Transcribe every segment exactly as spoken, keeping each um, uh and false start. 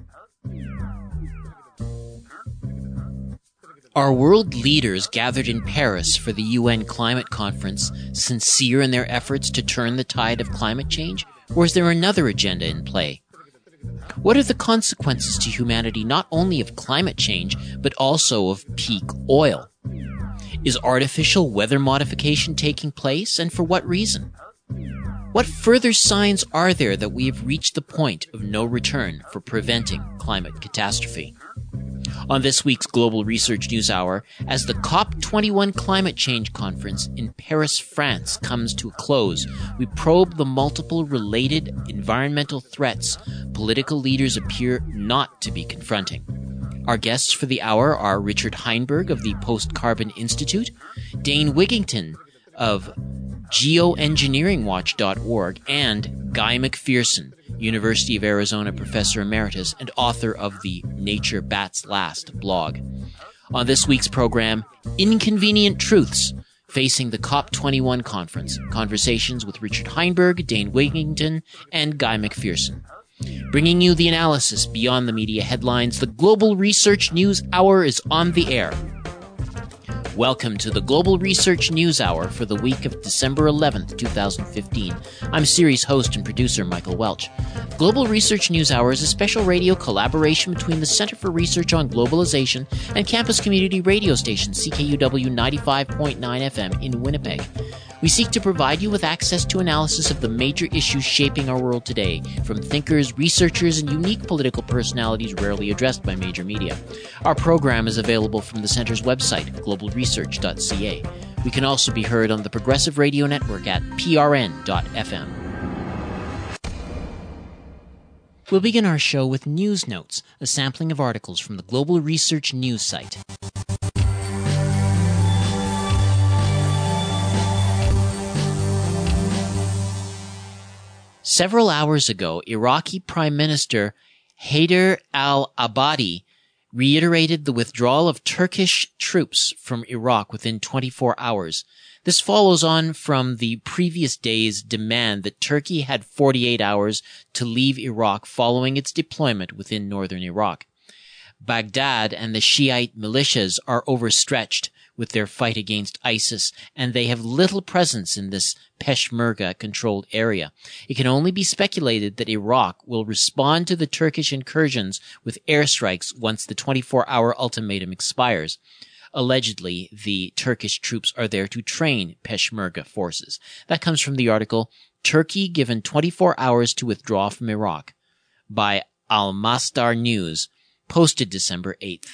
Are world leaders gathered in Paris for the U N climate conference sincere in their efforts to turn the tide of climate change, or is there another agenda in play? What are the consequences to humanity not only of climate change, but also of peak oil? Is artificial weather modification taking place, and for what reason? What further signs are there that we have reached the point of no return for preventing climate catastrophe? On this week's Global Research News Hour, as the COP twenty-one Climate Change Conference in Paris, France comes to a close, we probe the multiple related environmental threats political leaders appear not to be confronting. Our guests for the hour are Richard Heinberg of the Post-Carbon Institute, Dane Wigington of geoengineering watch dot org, and Guy McPherson, University of Arizona Professor Emeritus and author of the Nature Bats Last blog. On this week's program, Inconvenient Truths Facing the COP twenty-one Conference, conversations with Richard Heinberg, Dane Wigington, and Guy McPherson. Bringing you the analysis beyond the media headlines, the Global Research News Hour is on the air. Welcome to the Global Research News Hour for the week of December eleventh, twenty fifteen. I'm series host and producer Michael Welch. Global Research News Hour is a special radio collaboration between the Center for Research on Globalization and campus community radio station C K U W ninety-five point nine F M in Winnipeg. We seek to provide you with access to analysis of the major issues shaping our world today, from thinkers, researchers, and unique political personalities rarely addressed by major media. Our program is available from the Center's website, global research dot c a. We can also be heard on the Progressive Radio Network at p r n dot f m. We'll begin our show with News Notes, a sampling of articles from the Global Research News site. Several hours ago, Iraqi Prime Minister Haider al-Abadi reiterated the withdrawal of Turkish troops from Iraq within twenty-four hours. This follows on from the previous day's demand that Turkey had forty-eight hours to leave Iraq following its deployment within northern Iraq. Baghdad and the Shiite militias are overstretched with their fight against ISIS, and they have little presence in this Peshmerga-controlled area. It can only be speculated that Iraq will respond to the Turkish incursions with airstrikes once the twenty-four hour ultimatum expires. Allegedly, the Turkish troops are there to train Peshmerga forces. That comes from the article, Turkey Given twenty-four hours to Withdraw from Iraq, by Al-Masdar News, posted December eighth.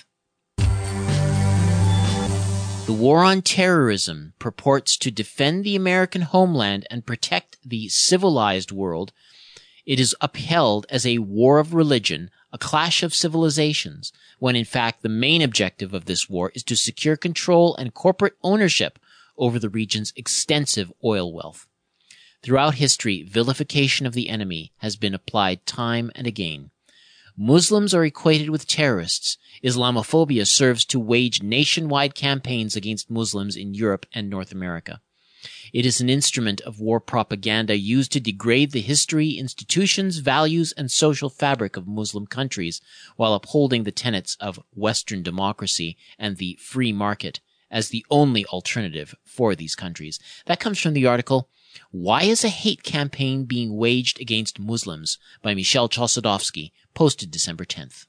The war on terrorism purports to defend the American homeland and protect the civilized world. It is upheld as a war of religion, a clash of civilizations, when in fact the main objective of this war is to secure control and corporate ownership over the region's extensive oil wealth. Throughout history, vilification of the enemy has been applied time and again. Muslims are equated with terrorists. Islamophobia serves to wage nationwide campaigns against Muslims in Europe and North America. It is an instrument of war propaganda used to degrade the history, institutions, values, and social fabric of Muslim countries while upholding the tenets of Western democracy and the free market as the only alternative for these countries. That comes from the article, Why is a Hate Campaign Being Waged Against Muslims? By Michel Chossudovsky, posted December tenth.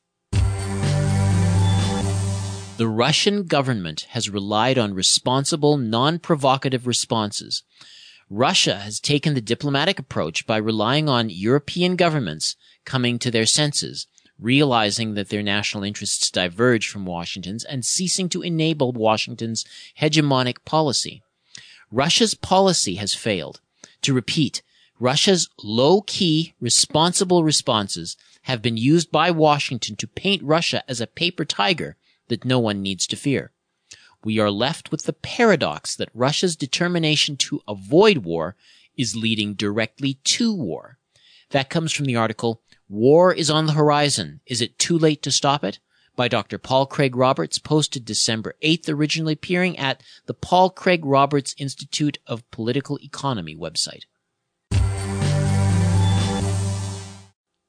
The Russian government has relied on responsible, non-provocative responses. Russia has taken the diplomatic approach by relying on European governments coming to their senses, realizing that their national interests diverge from Washington's and ceasing to enable Washington's hegemonic policy. Russia's policy has failed. To repeat, Russia's low-key, responsible responses have been used by Washington to paint Russia as a paper tiger that no one needs to fear. We are left with the paradox that Russia's determination to avoid war is leading directly to war. That comes from the article, War is on the Horizon. Is it too late to stop it? By Doctor Paul Craig Roberts, posted December eighth, originally appearing at the Paul Craig Roberts Institute of Political Economy website.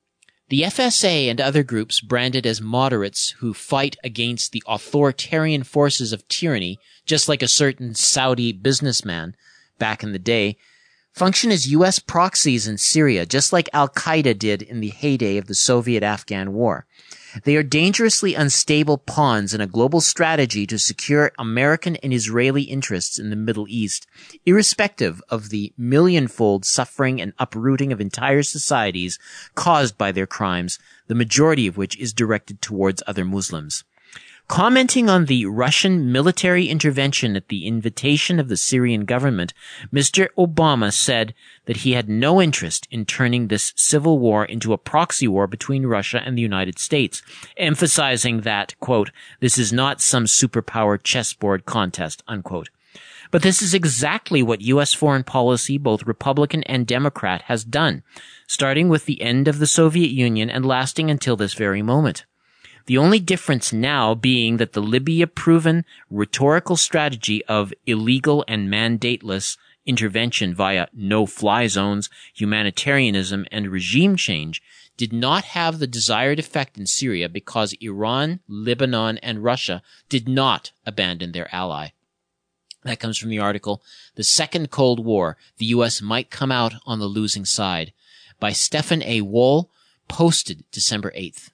The F S A and other groups branded as moderates who fight against the authoritarian forces of tyranny, just like a certain Saudi businessman back in the day, function as U S proxies in Syria, just like Al-Qaeda did in the heyday of the Soviet-Afghan War. They are dangerously unstable pawns in a global strategy to secure American and Israeli interests in the Middle East, irrespective of the millionfold suffering and uprooting of entire societies caused by their crimes, the majority of which is directed towards other Muslims. Commenting on the Russian military intervention at the invitation of the Syrian government, Mister Obama said that he had no interest in turning this civil war into a proxy war between Russia and the United States, emphasizing that, quote, this is not some superpower chessboard contest, unquote. But this is exactly what U S foreign policy, both Republican and Democrat, has done, starting with the end of the Soviet Union and lasting until this very moment. The only difference now being that the Libya-proven rhetorical strategy of illegal and mandateless intervention via no-fly zones, humanitarianism, and regime change did not have the desired effect in Syria because Iran, Lebanon, and Russia did not abandon their ally. That comes from the article, The Second Cold War, the U S Might Come Out on the Losing Side, by Stephen A. Wohl, posted December eighth.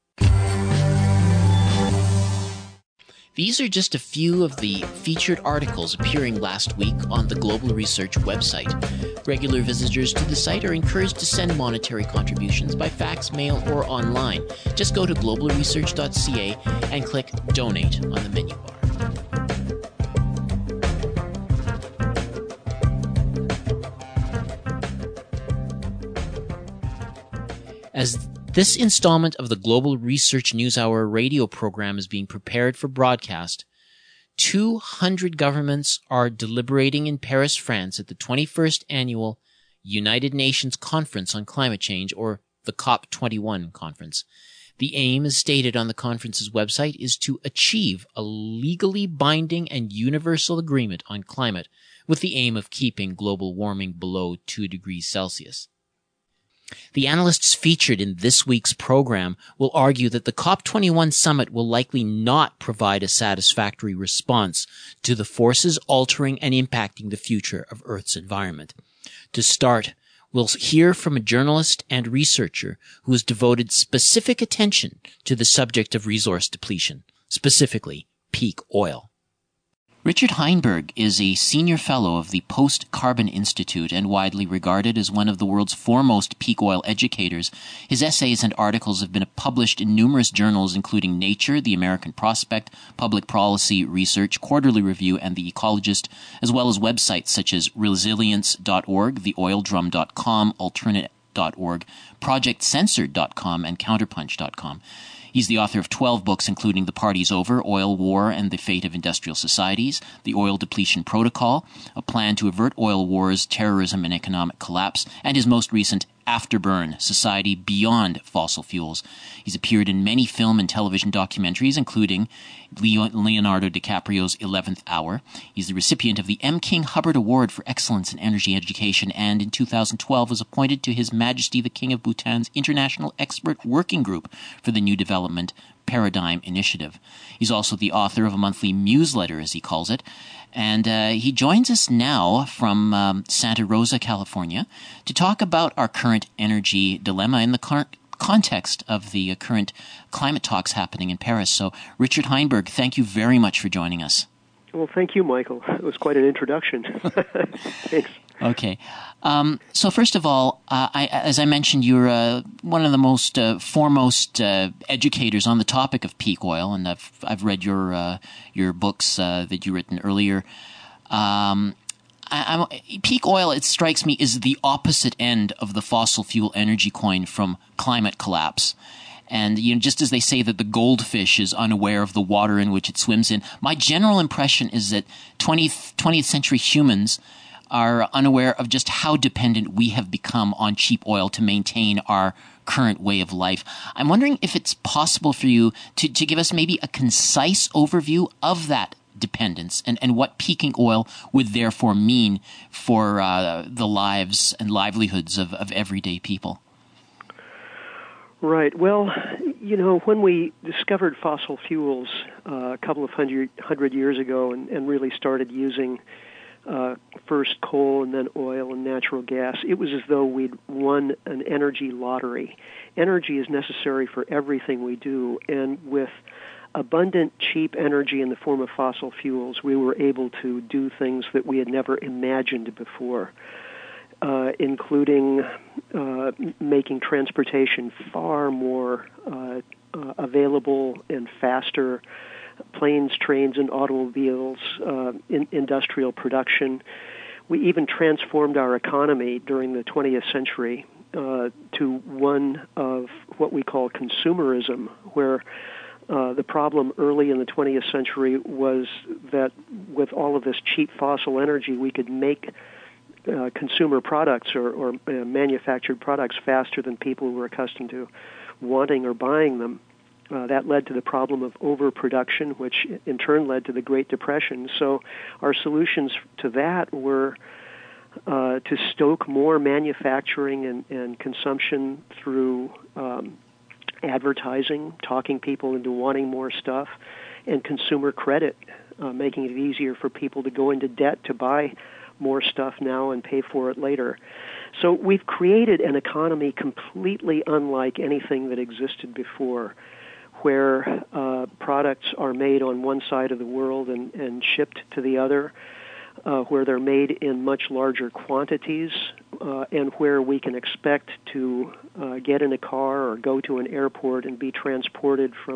These are just a few of the featured articles appearing last week on the Global Research website. Regular visitors to the site are encouraged to send monetary contributions by fax, mail, or online. Just go to global research dot c a and click Donate on the menu bar. As this installment of the Global Research NewsHour radio program is being prepared for broadcast, two hundred governments are deliberating in Paris, France at the twenty-first Annual United Nations Conference on Climate Change, or the COP twenty-one conference. The aim, as stated on the conference's website, is to achieve a legally binding and universal agreement on climate with the aim of keeping global warming below two degrees Celsius. The analysts featured in this week's program will argue that the COP twenty-one summit will likely not provide a satisfactory response to the forces altering and impacting the future of Earth's environment. To start, we'll hear from a journalist and researcher who has devoted specific attention to the subject of resource depletion, specifically peak oil. Richard Heinberg is a senior fellow of the Post-Carbon Institute and widely regarded as one of the world's foremost peak oil educators. His essays and articles have been published in numerous journals, including Nature, The American Prospect, Public Policy Research, Quarterly Review, and The Ecologist, as well as websites such as resilience dot org, the oil drum dot com, alternate dot org, project censored dot com, and counterpunch dot com. He's the author of twelve books, including The Party's Over, Oil War and the Fate of Industrial Societies, The Oil Depletion Protocol, A Plan to Avert Oil Wars, Terrorism, and Economic Collapse, and his most recent Afterburn, Society Beyond Fossil Fuels. He's appeared in many film and television documentaries, including Leonardo DiCaprio's eleventh Hour. He's the recipient of the M. King Hubbard Award for Excellence in Energy Education, and in two thousand twelve was appointed to His Majesty the King of Bhutan's International Expert Working Group for the New Development Paradigm Initiative. He's also the author of a monthly newsletter, as he calls it, and uh, he joins us now from um, Santa Rosa, California, to talk about our current energy dilemma in the current context of the uh, current climate talks happening in Paris. So, Richard Heinberg, thank you very much for joining us. Well, thank you, Michael. It was quite an introduction. Thanks. Okay. Um, so first of all, uh, I, as I mentioned, you're uh, one of the most uh, foremost uh, educators on the topic of peak oil, and I've I've read your uh, your books uh, that you've written earlier. Um, I, I'm, peak oil, it strikes me, is the opposite end of the fossil fuel energy coin from climate collapse. And, you know, just as they say that the goldfish is unaware of the water in which it swims in, my general impression is that twentieth, twentieth century humans are unaware of just how dependent we have become on cheap oil to maintain our current way of life. I'm wondering if it's possible for you to, to give us maybe a concise overview of that dependence and, and what peaking oil would therefore mean for uh, the lives and livelihoods of, of everyday people. Right. Well, you know, when we discovered fossil fuels uh, a couple of hundred, hundred years ago and, and really started using uh, first coal and then oil and natural gas, it was as though we'd won an energy lottery. Energy is necessary for everything we do, and with abundant, cheap energy in the form of fossil fuels, we were able to do things that we had never imagined before. Uh, including uh, making transportation far more uh, uh, available and faster, planes, trains, and automobiles, uh, in industrial production. We even transformed our economy during the twentieth century uh, to one of what we call consumerism, where uh, the problem early in the twentieth century was that with all of this cheap fossil energy, we could make Uh, consumer products or, or uh, manufactured products faster than people were accustomed to wanting or buying them. Uh, that led to the problem of overproduction, which in turn led to the Great Depression. So our solutions to that were uh, to stoke more manufacturing and, and consumption through um, advertising, talking people into wanting more stuff, and consumer credit, uh, making it easier for people to go into debt to buy more stuff now and pay for it later. So we've created an economy completely unlike anything that existed before, where uh, products are made on one side of the world and, and shipped to the other, uh, where they're made in much larger quantities, uh, and where we can expect to uh, get in a car or go to an airport and be transported from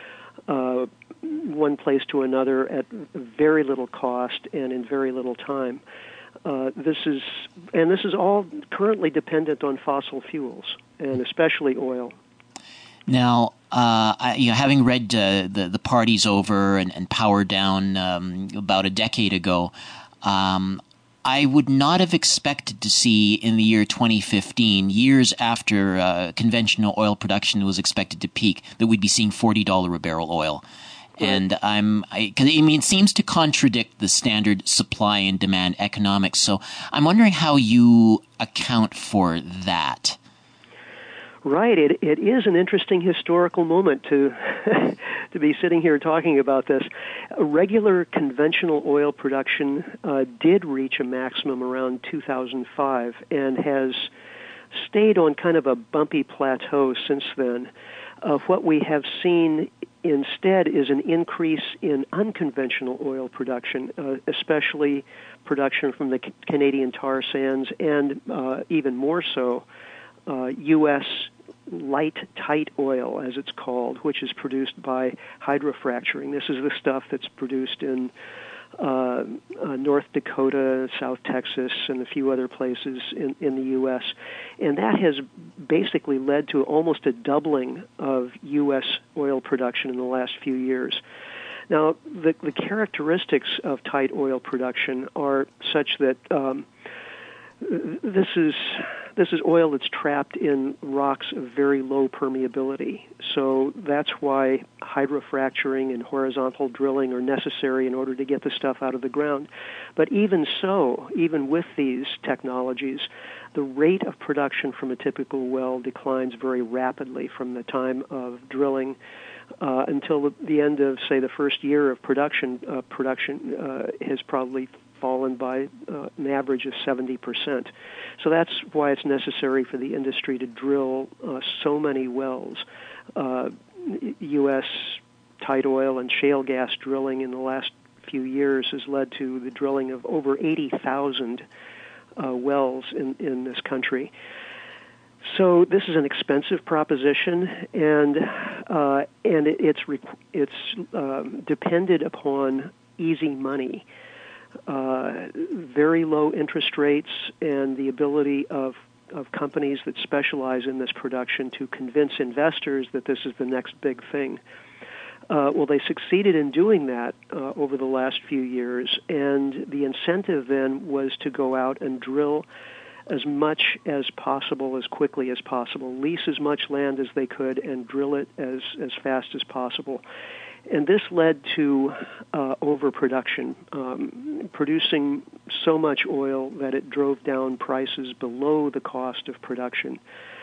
uh, one place to another at very little cost and in very little time. Uh, this is, and this is all currently dependent on fossil fuels, and especially oil. Now, uh, I, you know, having read uh, the the Party's Over and, and Power Down um, about a decade ago, um, I would not have expected to see in the year twenty fifteen, years after uh, conventional oil production was expected to peak, that we'd be seeing forty dollars a barrel oil. And I'm, I, cause, I mean, it seems to contradict the standard supply and demand economics. So I'm wondering how you account for that. Right. It it is an interesting historical moment to to be sitting here talking about this. Regular conventional oil production uh, did reach a maximum around two thousand five and has stayed on kind of a bumpy plateau since then. Uh, what we have seen instead is an increase in unconventional oil production, uh, especially production from the C- Canadian tar sands, and uh, even more so, uh, U S light tight oil, as it's called, which is produced by hydrofracturing. This is the stuff that's produced in uh, uh, North Dakota, South Texas, and a few other places in, in the U S. And that has basically led to almost a doubling of U S oil production in the last few years. Now, the, the characteristics of tight oil production are such that um, this is this is oil that's trapped in rocks of very low permeability. So that's why hydrofracturing and horizontal drilling are necessary in order to get the stuff out of the ground. But even so, even with these technologies, the rate of production from a typical well declines very rapidly from the time of drilling uh, until the, the end of, say, the first year of production. Uh, production uh, has probably fallen by uh, an average of seventy percent. So that's why it's necessary for the industry to drill uh, so many wells. Uh, U S tight oil and shale gas drilling in the last few years has led to the drilling of over eighty thousand uh, wells in, in this country. So this is an expensive proposition, and uh, and it, it's it's uh, depended upon easy money. Uh, very low interest rates and the ability of, of companies that specialize in this production to convince investors that this is the next big thing. Uh, well, they succeeded in doing that uh, over the last few years, and the incentive then was to go out and drill as much as possible, as quickly as possible, lease as much land as they could, and drill it as, as fast as possible. And this led to uh, overproduction, um, producing so much oil that it drove down prices below the cost of production.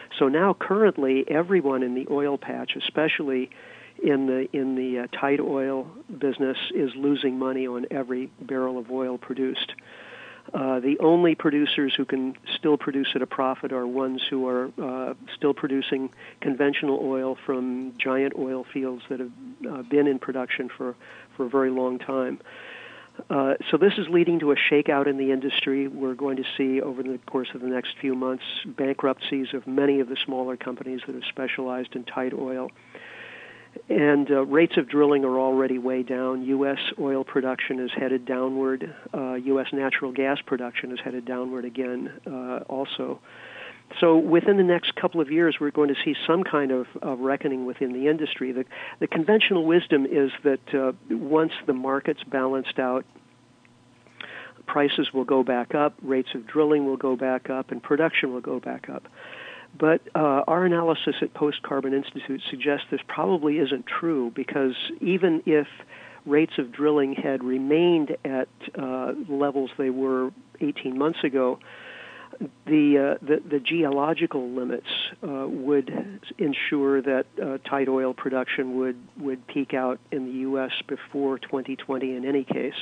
So now currently everyone in the oil patch, especially in the in the uh, tight oil business, is losing money on every barrel of oil produced. Uh, the only producers who can still produce at a profit are ones who are uh, still producing conventional oil from giant oil fields that have uh, been in production for, for a very long time. Uh, so this is leading to a shakeout in the industry. We're going to see over the course of the next few months bankruptcies of many of the smaller companies that have specialized in tight oil. And uh, rates of drilling are already way down. U S oil production is headed downward. Uh, U S natural gas production is headed downward again uh, also. So within the next couple of years, we're going to see some kind of, of reckoning within the industry. The, the conventional wisdom is that uh, once the market's balanced out, prices will go back up, rates of drilling will go back up, and production will go back up. But uh, our analysis at Post Carbon Institute suggests this probably isn't true, because even if rates of drilling had remained at uh, levels they were eighteen months ago, the uh, the, the geological limits uh, would ensure that uh, tight oil production would, would peak out in the U S before twenty twenty in any case.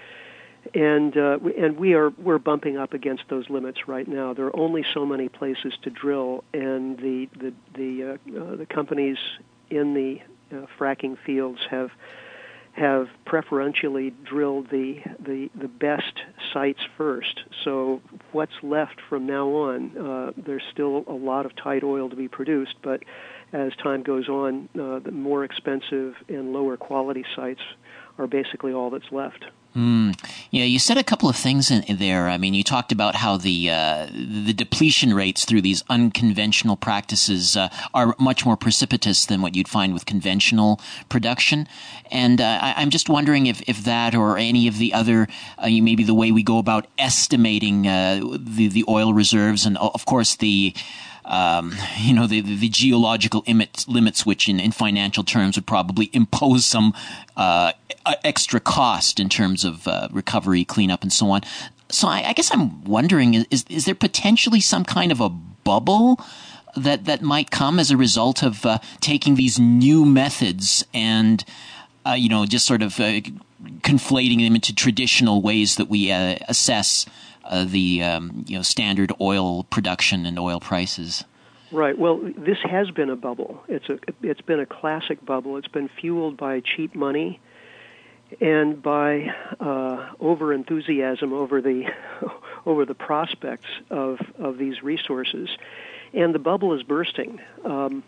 And uh, and we are we're bumping up against those limits right now. There are only so many places to drill, and the the the uh, uh, the companies in the uh, fracking fields have have preferentially drilled the, the the best sites first. So what's left from now on? Uh, there's still a lot of tight oil to be produced, but as time goes on, uh, the more expensive and lower quality sites are basically all that's left. Mm. Yeah, you said a couple of things in, in there. I mean, you talked about how the uh, the depletion rates through these unconventional practices uh, are much more precipitous than what you'd find with conventional production. And uh, I, I'm just wondering if, if that or any of the other, uh, maybe the way we go about estimating uh, the, the oil reserves and, of course, the Um, you know, the, the geological limits, limits which in, in financial terms would probably impose some uh, extra cost in terms of uh, recovery, cleanup, and so on. So I, I guess I'm wondering, is, is there potentially some kind of a bubble that, that might come as a result of uh, taking these new methods and, uh, you know, just sort of uh, conflating them into traditional ways that we uh, assess Uh, the um, you know standard oil production and oil prices? Right. Well, this has been a bubble. It's a it's been a classic bubble. It's been fueled by cheap money and by uh, over enthusiasm over the over the prospects of of these resources, and the bubble is bursting. Um,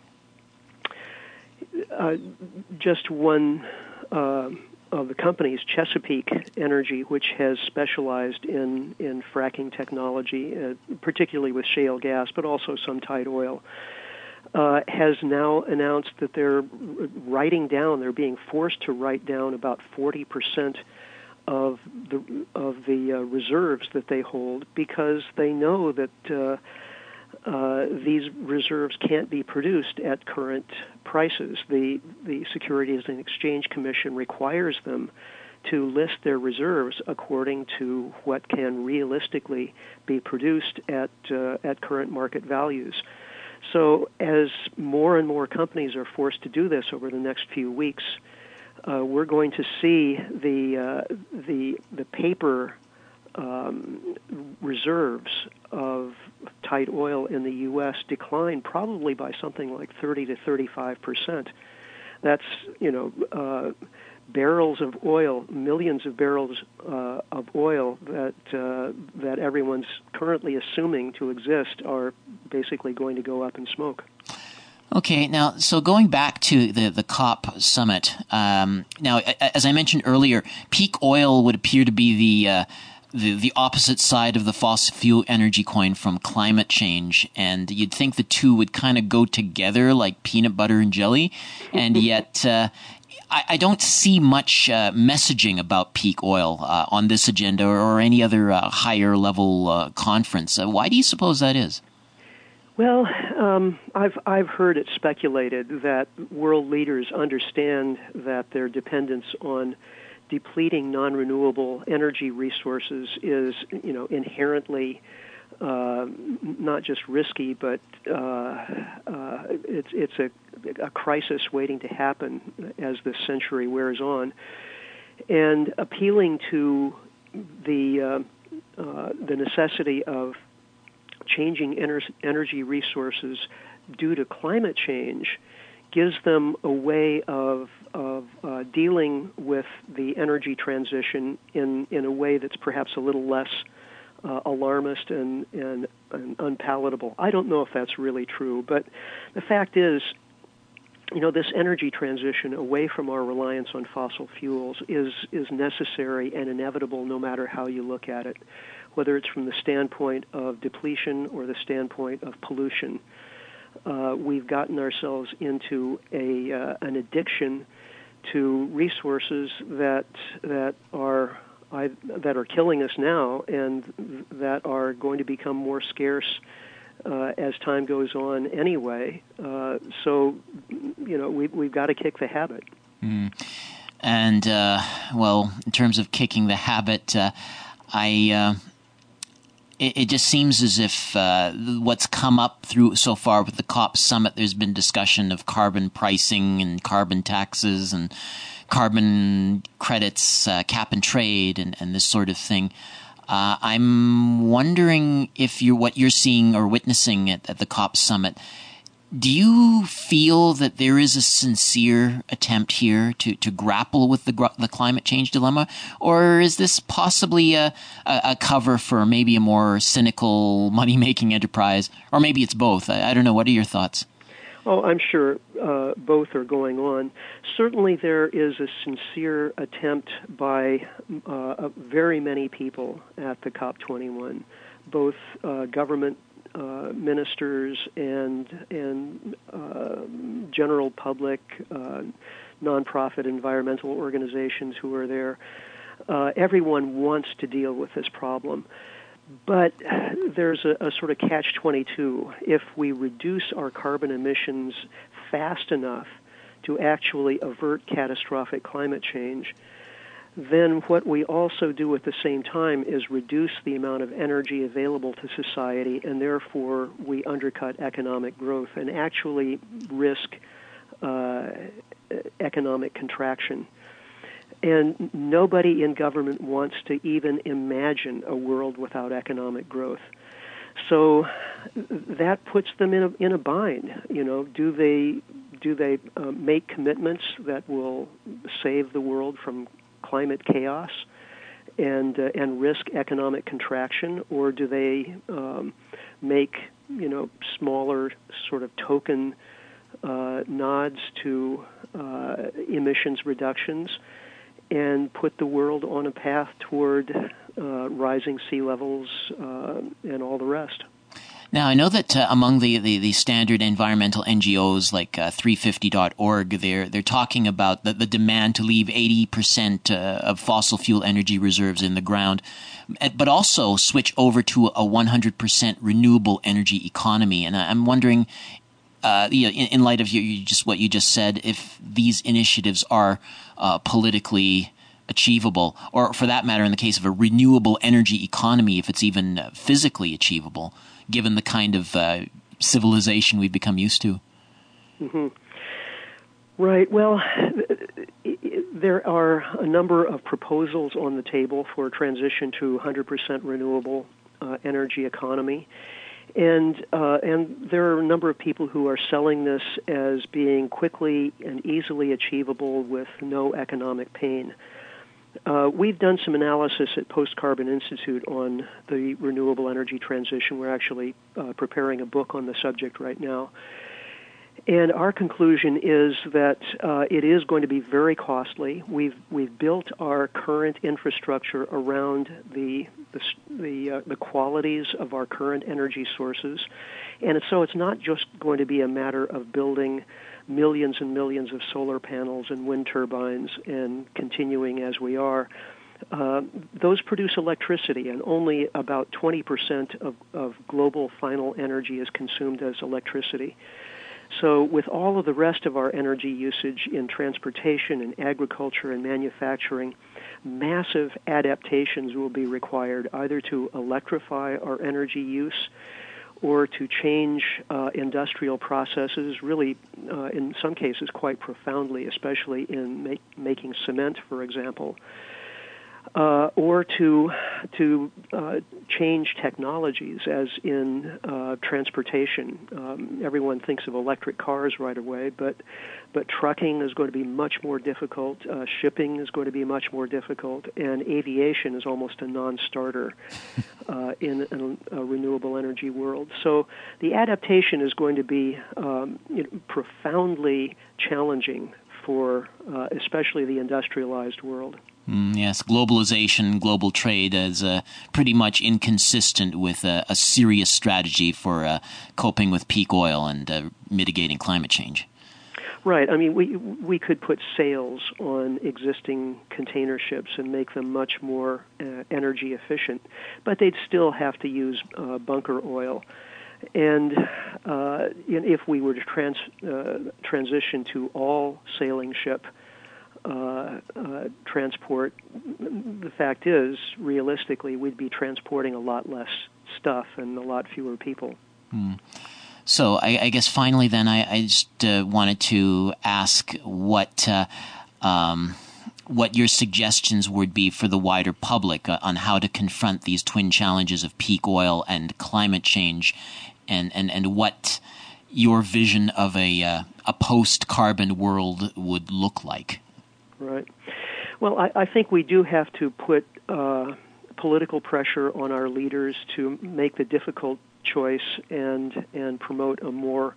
uh, just one. Uh, of the companies, Chesapeake Energy, which has specialized in, in fracking technology, uh, particularly with shale gas, but also some tight oil, uh, has now announced that they're writing down, they're being forced to write down about forty percent of the, of the uh, reserves that they hold, because they know that uh, Uh, these reserves can't be produced at current prices. The the Securities and Exchange Commission requires them to list their reserves according to what can realistically be produced at uh, at current market values. So as more and more companies are forced to do this over the next few weeks, uh, we're going to see the uh, the the paper Um, reserves of tight oil in the U S decline probably by something like thirty to thirty-five percent. That's, you know, uh, barrels of oil, millions of barrels uh, of oil that uh, that everyone's currently assuming to exist are basically going to go up in smoke. Okay, now, so going back to the, the COP summit, um, now, as I mentioned earlier, peak oil would appear to be the uh, The, the opposite side of the fossil fuel energy coin from climate change, and you'd think the two would kind of go together like peanut butter and jelly, and yet uh, I, I don't see much uh, messaging about peak oil uh, on this agenda or, or any other uh, higher level uh, conference. Uh, why do you suppose that is? Well, um, I've I've heard it speculated that world leaders understand that their dependence on depleting non-renewable energy resources is, you know, inherently uh, not just risky, but uh, uh, it's it's a, a crisis waiting to happen as this century wears on, and appealing to the uh, uh, the necessity of changing ener- energy resources due to climate change gives them a way of of uh, dealing with the energy transition in, in a way that's perhaps a little less uh, alarmist and, and, and unpalatable. I don't know if that's really true, but the fact is, you know, this energy transition away from our reliance on fossil fuels is is necessary and inevitable no matter how you look at it, whether it's from the standpoint of depletion or the standpoint of pollution. Uh, we've gotten ourselves into a uh, an addiction to resources that that are I, that are killing us now, and that are going to become more scarce uh, as time goes on. Anyway, uh, so you know we, we've got to kick the habit. Mm. And uh, well, in terms of kicking the habit, uh, I. Uh It, it just seems as if uh, what's come up through so far with the COP summit, there's been discussion of carbon pricing and carbon taxes and carbon credits, uh, cap and trade, and, and this sort of thing. Uh, I'm wondering if you're what you're seeing or witnessing at, at the COP summit. Do you feel that there is a sincere attempt here to, to grapple with the the climate change dilemma, or is this possibly a, a, a cover for maybe a more cynical money-making enterprise, or maybe it's both? I, I don't know. What are your thoughts? Oh, I'm sure uh, both are going on. Certainly there is a sincere attempt by uh, very many people at the COP twenty-one, both uh, government Uh, ministers and and uh, general public, uh, nonprofit environmental organizations who are there. Uh, everyone wants to deal with this problem, but there's a, a sort of catch twenty-two. If we reduce our carbon emissions fast enough to actually avert catastrophic climate change, then what we also do at the same time is reduce the amount of energy available to society, and therefore we undercut economic growth and actually risk uh, economic contraction. And nobody in government wants to even imagine a world without economic growth. So that puts them in a, in a bind. You know, do they do they uh, make commitments that will save the world from climate chaos and uh, and risk economic contraction, or do they um, make you know smaller sort of token uh, nods to uh, emissions reductions and put the world on a path toward uh, rising sea levels uh, and all the rest? Now, I know that uh, among the, the, the standard environmental N G Os like uh, three fifty dot org, they're they're talking about the, the demand to leave eighty percent uh, of fossil fuel energy reserves in the ground, but also switch over to a one hundred percent renewable energy economy. And I'm wondering, uh, you know, in, in light of you, you just what you just said, if these initiatives are uh, politically achievable, or for that matter, in the case of a renewable energy economy, if it's even uh, physically achievable, given the kind of uh, civilization we've become used to. Mm-hmm. Right. Well, there are a number of proposals on the table for transition to one hundred percent renewable uh, energy economy. And uh, and there are a number of people who are selling this as being quickly and easily achievable with no economic pain. Uh, we've done some analysis at Post Carbon Institute on the renewable energy transition. We're actually uh, preparing a book on the subject right now. And our conclusion is that uh, it is going to be very costly. We've we've built our current infrastructure around the the the, uh, the qualities of our current energy sources, and so it's not just going to be a matter of building millions and millions of solar panels and wind turbines and continuing as we are. Uh, those produce electricity, and only about twenty percent of, of global final energy is consumed as electricity. So with all of the rest of our energy usage in transportation and agriculture and manufacturing, massive adaptations will be required either to electrify our energy use or to change uh, industrial processes, really, uh, in some cases, quite profoundly, especially in make, making cement, for example, uh, or to to uh, change technologies, as in uh, transportation. Um, everyone thinks of electric cars right away, but but trucking is going to be much more difficult. Uh, shipping is going to be much more difficult, and aviation is almost a non-starter uh, in a, a renewable energy world. So the adaptation is going to be um, you know, profoundly challenging for uh, especially the industrialized world. Mm, yes, globalization, global trade is uh, pretty much inconsistent with uh, a serious strategy for uh, coping with peak oil and uh, mitigating climate change. Right. I mean, we we could put sails on existing container ships and make them much more uh, energy efficient, but they'd still have to use uh, bunker oil. And uh, if we were to trans, uh, transition to all sailing ship uh, uh, transport, the fact is, realistically, we'd be transporting a lot less stuff and a lot fewer people. Hmm. So I, I guess finally then I, I just uh, wanted to ask what uh, um, what your suggestions would be for the wider public uh, on how to confront these twin challenges of peak oil and climate change, and, and, and what your vision of a uh, a post-carbon world would look like. Right. Well, I, I think we do have to put uh, political pressure on our leaders to make the difficult choice and and promote a more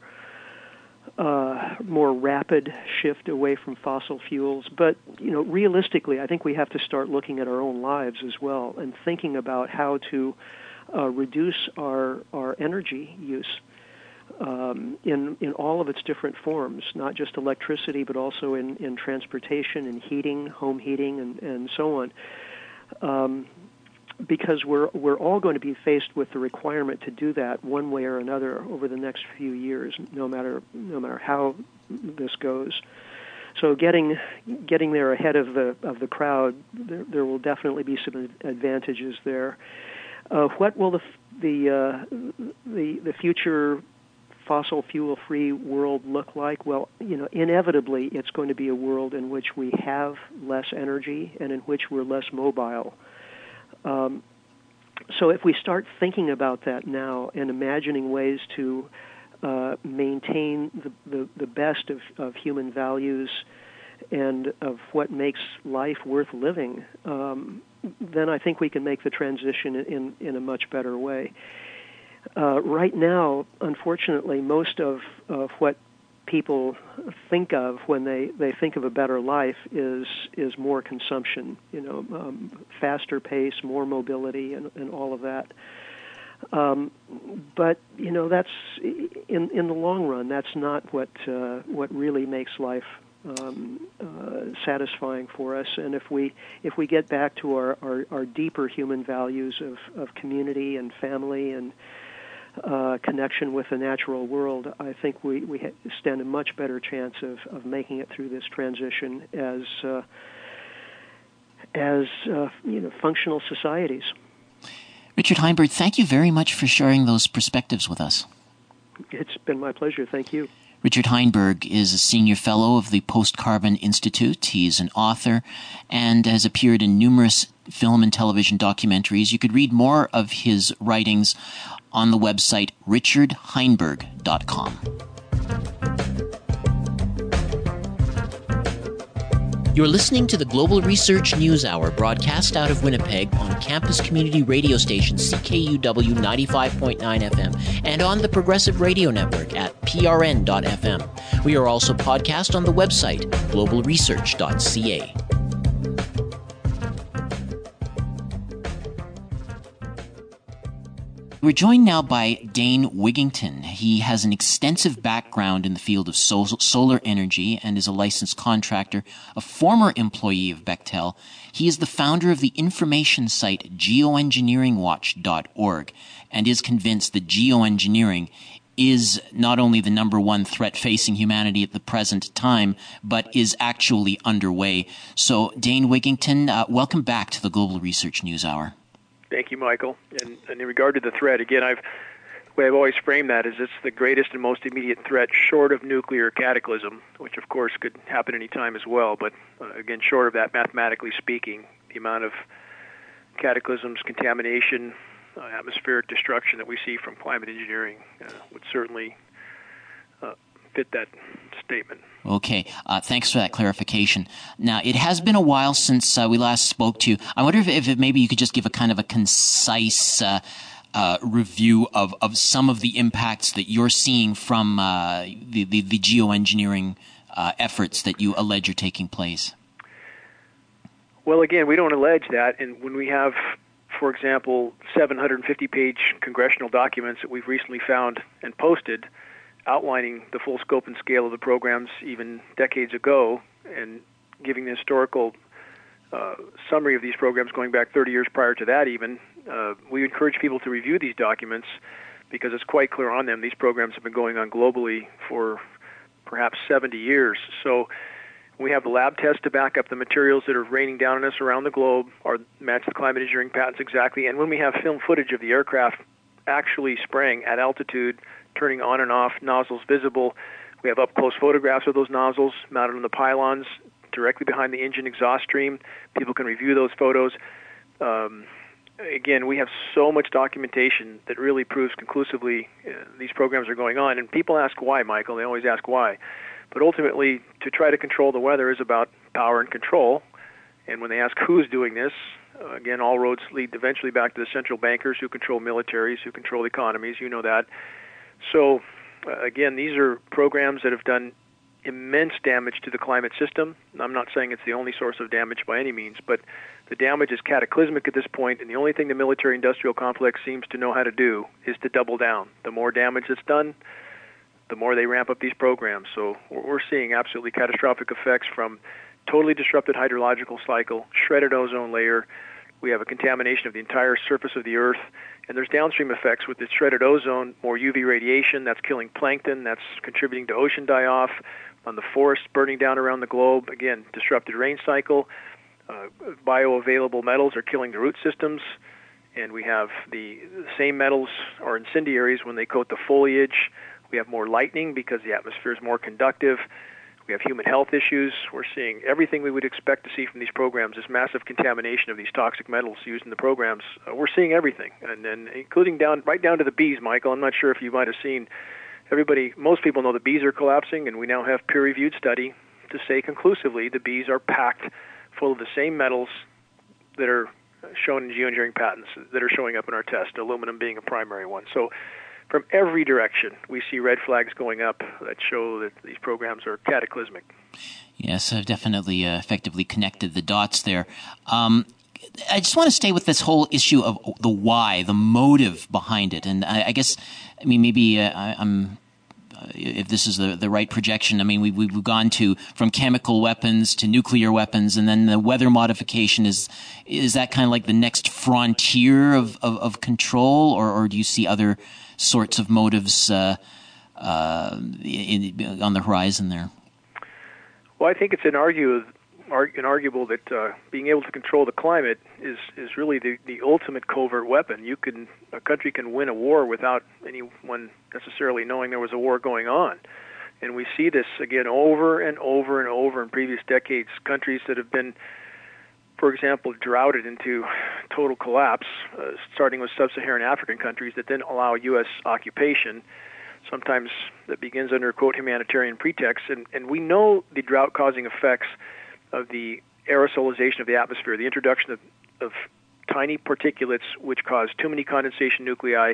uh, more rapid shift away from fossil fuels. But you know, realistically, I think we have to start looking at our own lives as well and thinking about how to uh, reduce our our energy use um, in in all of its different forms, not just electricity, but also in, in transportation and heating, home heating, and, and so on. Um, because we're we're all going to be faced with the requirement to do that one way or another over the next few years, no matter no matter how this goes. So getting getting there ahead of the of the crowd, there, there will definitely be some advantages there. Uh, what will the the uh, the the future fossil fuel free world look like? Well, you know, inevitably it's going to be a world in which we have less energy and in which we're less mobile. Um, so if we start thinking about that now and imagining ways to uh, maintain the, the, the best of, of human values and of what makes life worth living, um, then I think we can make the transition in, in a much better way. Uh, right now, unfortunately, most of, of what people think of when they, they think of a better life is is more consumption, you know, um, faster pace, more mobility, and, and all of that. Um, but you know, that's in in the long run, that's not what uh, what really makes life um, uh, satisfying for us. And if we if we get back to our, our, our deeper human values of, of community and family and Uh, connection with the natural world, I think we, we stand a much better chance of, of making it through this transition as uh, as uh, you know, functional societies. Richard Heinberg, thank you very much for sharing those perspectives with us. It's been my pleasure. Thank you. Richard Heinberg is a senior fellow of the Post-Carbon Institute. He's an author and has appeared in numerous film and television documentaries. You could read more of his writings on the website richard heinberg dot com. You're listening to the Global Research News Hour, broadcast out of Winnipeg on campus community radio station C K U W ninety-five point nine F M and on the Progressive Radio Network at P R N dot F M. We are also podcast on the website global research dot C A. We're joined now by Dane Wigington. He has an extensive background in the field of sol- solar energy and is a licensed contractor, a former employee of Bechtel. He is the founder of the information site geoengineering watch dot org and is convinced that geoengineering is not only the number one threat facing humanity at the present time, but is actually underway. So, Dane Wigington, uh, welcome back to the Global Research News Hour. Thank you, Michael. And, and in regard to the threat, again, I've the way I've always framed that is it's the greatest and most immediate threat short of nuclear cataclysm, which of course could happen any time as well. But uh, again, short of that, mathematically speaking, the amount of cataclysms, contamination, uh, atmospheric destruction that we see from climate engineering uh, would certainly uh, fit that statement. Okay, uh, thanks for that clarification. Now, it has been a while since uh, we last spoke to you. I wonder if, if maybe you could just give a kind of a concise uh, uh, review of, of some of the impacts that you're seeing from uh, the, the, the geoengineering uh, efforts that you allege are taking place. Well, again, we don't allege that, and when we have, for example, seven hundred fifty page congressional documents that we've recently found and posted outlining the full scope and scale of the programs even decades ago and giving the historical uh, summary of these programs going back thirty years prior to that even, uh, we encourage people to review these documents because it's quite clear on them. These programs have been going on globally for perhaps seventy years. So we have the lab tests to back up the materials that are raining down on us around the globe or match the climate engineering patents exactly. And when we have film footage of the aircraft actually spraying at altitude, turning on and off, nozzles visible, we have up-close photographs of those nozzles mounted on the pylons directly behind the engine exhaust stream. People can review those photos. Um, again, we have so much documentation that really proves conclusively uh, these programs are going on. And people ask why, Michael. They always ask why. But ultimately, to try to control the weather is about power and control. And when they ask who's doing this, uh, again, all roads lead eventually back to the central bankers who control militaries, who control economies. You know that. So, uh, again, these are programs that have done immense damage to the climate system. I'm not saying it's the only source of damage by any means, but the damage is cataclysmic at this point, and the only thing the military-industrial complex seems to know how to do is to double down. The more damage that's done, the more they ramp up these programs. So we're seeing absolutely catastrophic effects from totally disrupted hydrological cycle, shredded ozone layer. We have a contamination of the entire surface of the Earth, and there's downstream effects with the shredded ozone, more U V radiation, that's killing plankton, that's contributing to ocean die-off, on the forests burning down around the globe, again, disrupted rain cycle, uh, bioavailable metals are killing the root systems, and we have the, the same metals are incendiaries when they coat the foliage. We have more lightning because the atmosphere is more conductive. We have human health issues. We're seeing everything we would expect to see from these programs, this massive contamination of these toxic metals used in the programs. Uh, we're seeing everything, and, and including down right down to the bees, Michael. I'm not sure if you might have seen, everybody, most people know the bees are collapsing, and we now have peer-reviewed study to say conclusively the bees are packed full of the same metals that are shown in geoengineering patents that are showing up in our test, aluminum being a primary one. So from every direction, we see red flags going up that show that these programs are cataclysmic. Yes, I've definitely uh, effectively connected the dots there. Um, I just want to stay with this whole issue of the why, the motive behind it. And I, I guess, I mean, maybe uh, I, I'm, uh, if this is the, the right projection, I mean, we, we've gone to from chemical weapons to nuclear weapons, and then the weather modification is, is that kind of like the next frontier of, of, of control, or, or do you see other sorts of motives uh, uh, in, on the horizon there? Well, I think it's inarguable, inarguable that uh, being able to control the climate is, is really the, the ultimate covert weapon. You can a country can win a war without anyone necessarily knowing there was a war going on. And we see this again over and over and over in previous decades. Countries that have been, for example, droughted into total collapse, uh, starting with sub-Saharan African countries that then allow U S occupation, sometimes that begins under, quote, humanitarian pretext. And, and we know the drought-causing effects of the aerosolization of the atmosphere, the introduction of, of tiny particulates which cause too many condensation nuclei.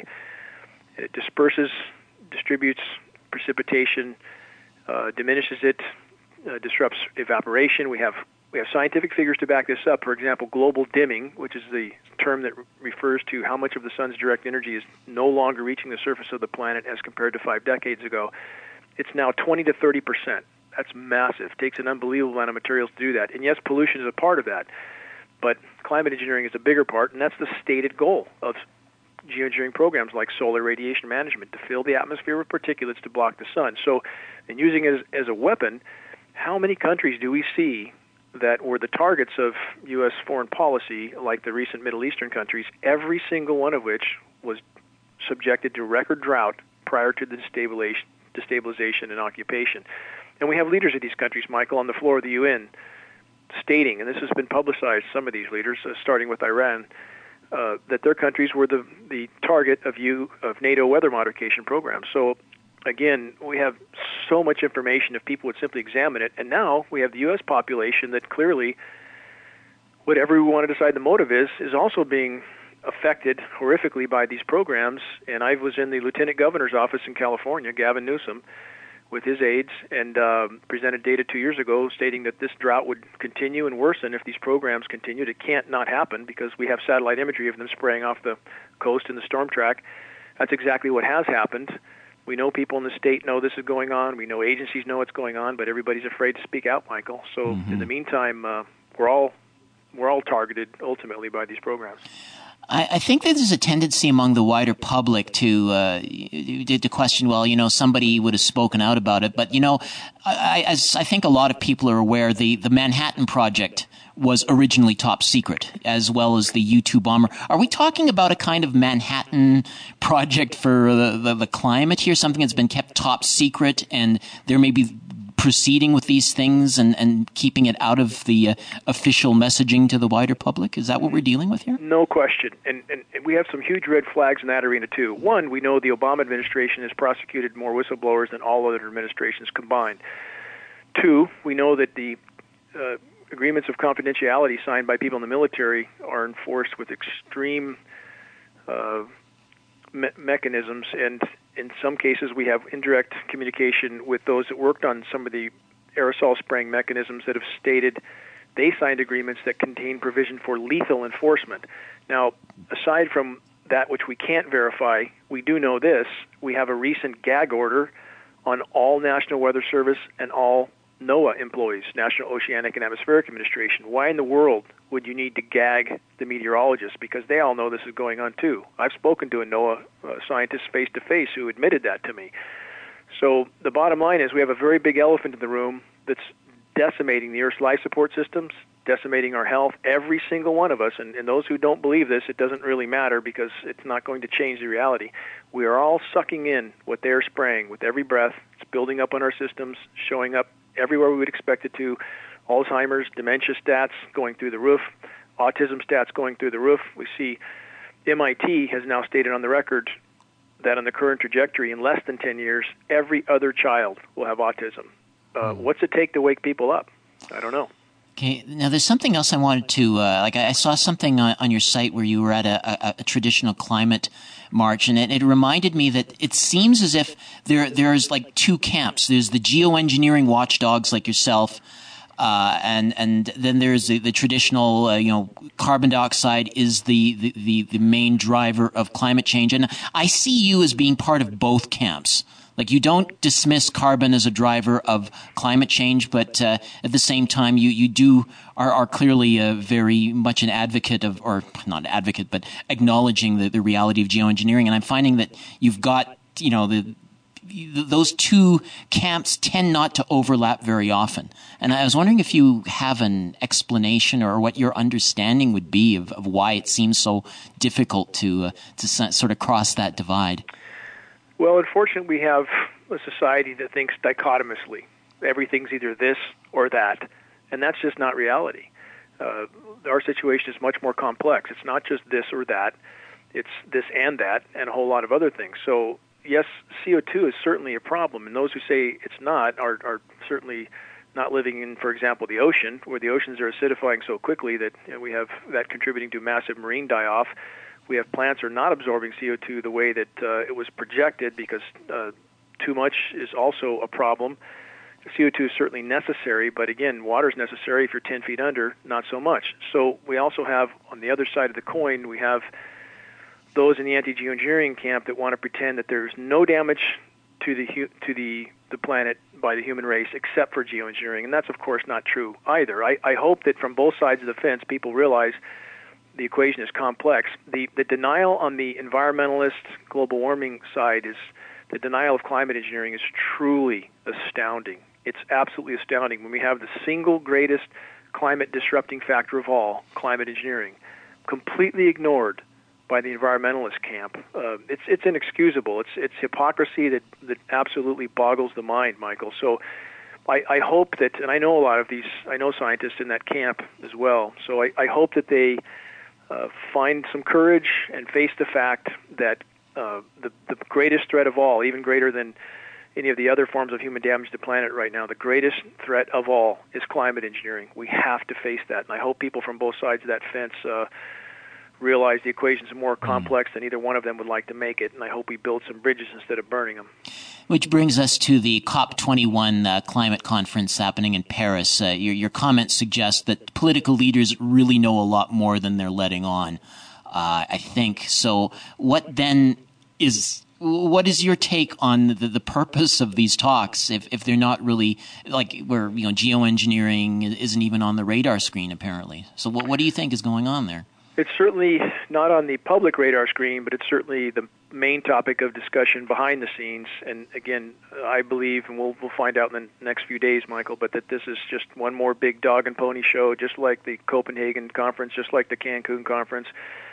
It disperses, distributes precipitation, uh, diminishes it, uh, disrupts evaporation. We have We have scientific figures to back this up. For example, global dimming, which is the term that re- refers to how much of the sun's direct energy is no longer reaching the surface of the planet as compared to five decades ago. It's now twenty to thirty percent. That's massive. It takes an unbelievable amount of materials to do that. And yes, pollution is a part of that. But climate engineering is a bigger part, and that's the stated goal of geoengineering programs like solar radiation management to fill the atmosphere with particulates to block the sun. So, in using it as, as a weapon, how many countries do we see that were the targets of U S foreign policy, like the recent Middle Eastern countries, every single one of which was subjected to record drought prior to the destabilization, destabilization and occupation? And we have leaders of these countries, Michael, on the floor of the U N stating, and this has been publicized, some of these leaders, uh, starting with Iran, uh, that their countries were the, the target of, U, of NATO weather modification programs. So, again, we have so much information if people would simply examine it. And now we have the U S population that clearly, whatever we want to decide the motive is, is also being affected horrifically by these programs. And I was in the Lieutenant Governor's office in California, Gavin Newsom, with his aides, and uh, presented data two years ago stating that this drought would continue and worsen if these programs continued. It can't not happen because we have satellite imagery of them spraying off the coast in the storm track. That's exactly what has happened. We know people in the state know this is going on. We know agencies know what's going on, but everybody's afraid to speak out, Michael. So mm-hmm. in the meantime, uh, we're all we're all targeted ultimately by these programs. I, I think that there's a tendency among the wider public to uh, to question, well, you know, somebody would have spoken out about it. But, you know, I, as I think a lot of people are aware, the, the Manhattan Project was originally top secret, as well as the U two bomber. Are we talking about a kind of Manhattan Project for the, the, the climate here, something that's been kept top secret, and there may be proceeding with these things and, and keeping it out of the uh, official messaging to the wider public? Is that what we're dealing with here? No question. And, and, and we have some huge red flags in that arena, too. One, we know the Obama administration has prosecuted more whistleblowers than all other administrations combined. Two, we know that the uh, agreements of confidentiality signed by people in the military are enforced with extreme uh, me- mechanisms, and in some cases, we have indirect communication with those that worked on some of the aerosol spraying mechanisms that have stated they signed agreements that contain provision for lethal enforcement. Now, aside from that which we can't verify, we do know this. We have a recent gag order on all National Weather Service and all NOAA employees, National Oceanic and Atmospheric Administration. Why in the world would you need to gag the meteorologists? Because they all know this is going on too. I've spoken to a NOAA uh, scientist face-to-face who admitted that to me. So the bottom line is we have a very big elephant in the room that's decimating the Earth's life support systems, decimating our health, every single one of us. And, and those who don't believe this, it doesn't really matter because it's not going to change the reality. We are all sucking in what they're spraying with every breath. It's building up on our systems, showing up everywhere we would expect it to. Alzheimer's, dementia stats going through the roof, autism stats going through the roof. We see M I T has now stated on the record that on the current trajectory, in less than ten years, every other child will have autism. Uh, what's it take to wake people up? I don't know. Okay. Now, there's something else I wanted to, uh, like I saw something on, on your site where you were at a, a, a traditional climate march, and it, it reminded me that it seems as if there there's like two camps. There's the geoengineering watchdogs like yourself, uh, and and then there's the, the traditional, uh, you know, carbon dioxide is the, the, the, the main driver of climate change. And I see you as being part of both camps. Like, you don't dismiss carbon as a driver of climate change, but uh, at the same time, you, you do are, are clearly uh, very much an advocate of, or not an advocate, but acknowledging the, the reality of geoengineering. And I'm finding that you've got, you know, the those two camps tend not to overlap very often. And I was wondering if you have an explanation or what your understanding would be of, of why it seems so difficult to uh, to sort of cross that divide. Well, unfortunately, we have a society that thinks dichotomously. Everything's either this or that, and that's just not reality. Uh, our situation is much more complex. It's not just this or that. It's this and that and a whole lot of other things. So, yes, C O two is certainly a problem, and those who say it's not are, are certainly not living in, for example, the ocean, where the oceans are acidifying so quickly that you know, we have that contributing to massive marine die-off. We have plants are not absorbing C O two the way that uh, it was projected because uh, too much is also a problem. C O two is certainly necessary, but again, water is necessary if you're ten feet under, not so much. So we also have, on the other side of the coin, we have those in the anti-geoengineering camp that want to pretend that there's no damage to the to the, the planet by the human race except for geoengineering, and that's, of course, not true either. I, I hope that from both sides of the fence, people realize the equation is complex. The, the denial on the environmentalist global warming side is, the denial of climate engineering is truly astounding. It's absolutely astounding when we have the single greatest climate disrupting factor of all, climate engineering, completely ignored by the environmentalist camp. Uh, it's it's inexcusable. It's it's hypocrisy that, that absolutely boggles the mind, Michael. So I, I hope that, and I know a lot of these, I know scientists in that camp as well, so I, I hope that they uh, find some courage and face the fact that uh, the, the greatest threat of all, even greater than any of the other forms of human damage to the planet right now, the greatest threat of all is climate engineering. We have to face that, and I hope people from both sides of that fence uh, realize the equations are more complex than either one of them would like to make it, and I hope we build some bridges instead of burning them. Which brings us to the COP twenty-one uh, climate conference happening in Paris. Uh, your, your comments suggest that political leaders really know a lot more than they're letting on, uh, I think. So what then is... What is your take on the, the purpose of these talks if, if they're not really, like, where, you know, geoengineering isn't even on the radar screen, apparently? So what, what do you think is going on there? It's certainly not on the public radar screen, but it's certainly the main topic of discussion behind the scenes. And again, I believe, and we'll, we'll find out in the next few days, Michael, but that this is just one more big dog and pony show, just like the Copenhagen conference, just like the Cancun conference.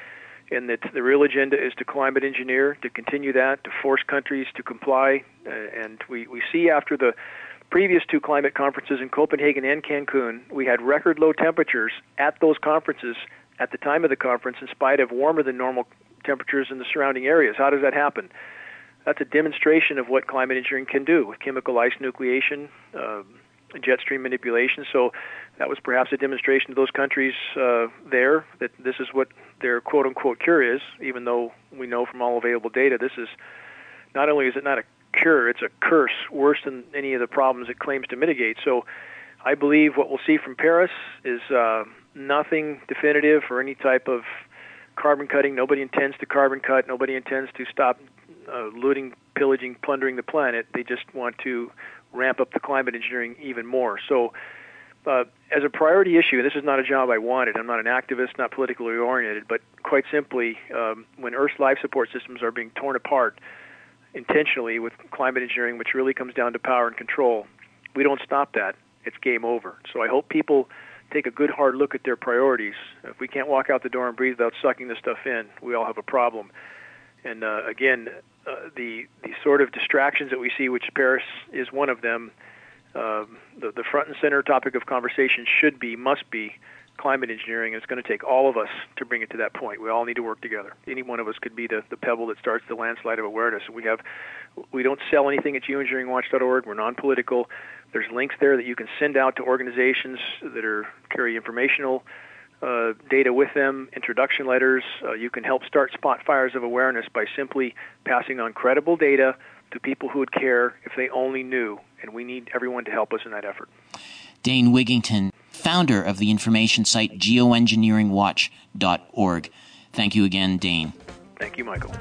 And that the real agenda is to climate engineer, to continue that, to force countries to comply. Uh, and we, we see after the previous two climate conferences in Copenhagen and Cancun, we had record low temperatures at those conferences at the time of the conference in spite of warmer than normal temperatures in the surrounding areas. How does that happen? That's a demonstration of what climate engineering can do with chemical ice nucleation, uh, jet stream manipulation. So that was perhaps a demonstration to those countries uh, there that this is what their quote-unquote cure is, even though we know from all available data this is, not only is it not a cure, it's a curse, worse than any of the problems it claims to mitigate. So I believe what we'll see from Paris is uh, nothing definitive or any type of carbon cutting. Nobody intends to carbon cut. Nobody intends to stop uh, looting, pillaging, plundering the planet. They just want to ramp up the climate engineering even more. So uh, as a priority issue, and this is not a job I wanted, I'm not an activist, not politically oriented, but quite simply, um, when Earth's life support systems are being torn apart intentionally with climate engineering, which really comes down to power and control, we don't stop that. It's game over. So I hope people take a good hard look at their priorities. If we can't walk out the door and breathe without sucking this stuff in, we all have a problem. And uh, again, uh, the the sort of distractions that we see, which Paris is one of them, uh, the, the front and center topic of conversation should be, must be, climate engineering. It's going to take all of us to bring it to that point. We all need to work together. Any one of us could be the, the pebble that starts the landslide of awareness. We have, we don't sell anything at geoengineering watch dot org. We're non-political. There's links there that you can send out to organizations that are carry informational uh, data with them, introduction letters. Uh, you can help start spot fires of awareness by simply passing on credible data to people who would care if they only knew, and we need everyone to help us in that effort. Dane Wigington, founder of the information site geoengineering watch dot org. Thank you again, Dane. Thank you, Michael.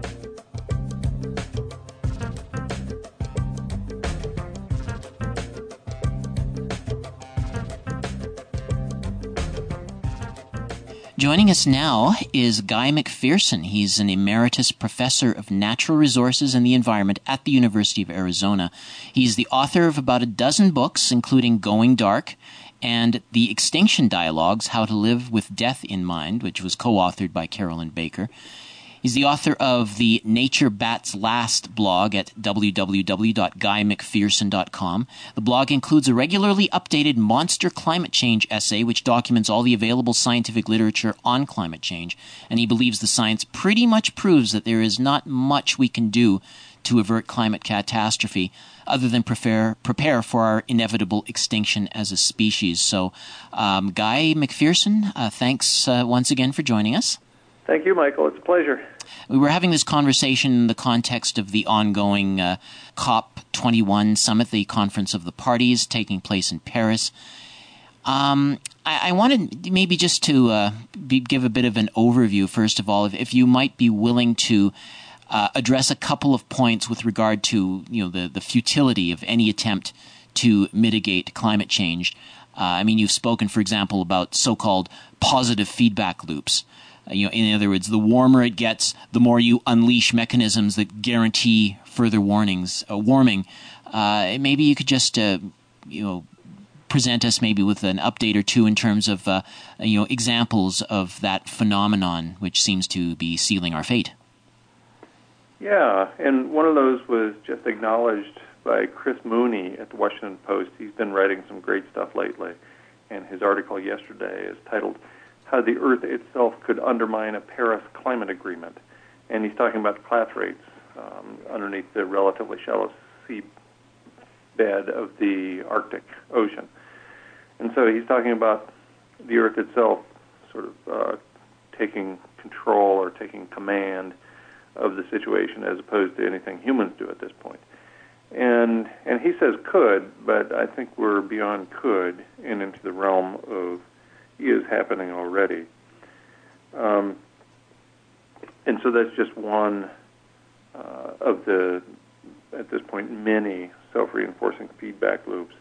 Joining us now is Guy McPherson. He's an emeritus professor of natural resources and the environment at the University of Arizona. He's the author of about a dozen books, including Going Dark and The Extinction Dialogues, How to Live with Death in Mind, which was co-authored by Carolyn Baker. He's the author of the Nature Bats Last blog at w w w dot guy mcpherson dot com. The blog includes a regularly updated monster climate change essay which documents all the available scientific literature on climate change, and he believes the science pretty much proves that there is not much we can do to avert climate catastrophe other than prepare, prepare for our inevitable extinction as a species. So, um, Guy McPherson, uh, thanks uh, once again for joining us. Thank you, Michael. It's a pleasure. We were having this conversation in the context of the ongoing uh, COP twenty-one summit, the Conference of the Parties, taking place in Paris. Um, I, I wanted maybe just to uh, be, give a bit of an overview, first of all, if, if you might be willing to uh, address a couple of points with regard to, you know, the, the futility of any attempt to mitigate climate change. Uh, I mean, you've spoken, for example, about so-called positive feedback loops. Uh, you know, in other words, the warmer it gets, the more you unleash mechanisms that guarantee further warnings, uh, warming. Uh, maybe you could just, uh, you know, present us maybe with an update or two in terms of, uh, you know, examples of that phenomenon which seems to be sealing our fate. Yeah, and one of those was just acknowledged by Chris Mooney at the Washington Post. He's been writing some great stuff lately, and his article yesterday is titled How the Earth Itself Could Undermine a Paris Climate Agreement. And he's talking about collapse rates um, underneath the relatively shallow sea bed of the Arctic Ocean. And so he's talking about the Earth itself sort of uh, taking control or taking command of the situation as opposed to anything humans do at this point. And and he says could, but I think we're beyond could and into the realm of is happening already. Um, and so that's just one uh, of the, at this point, many self-reinforcing feedback loops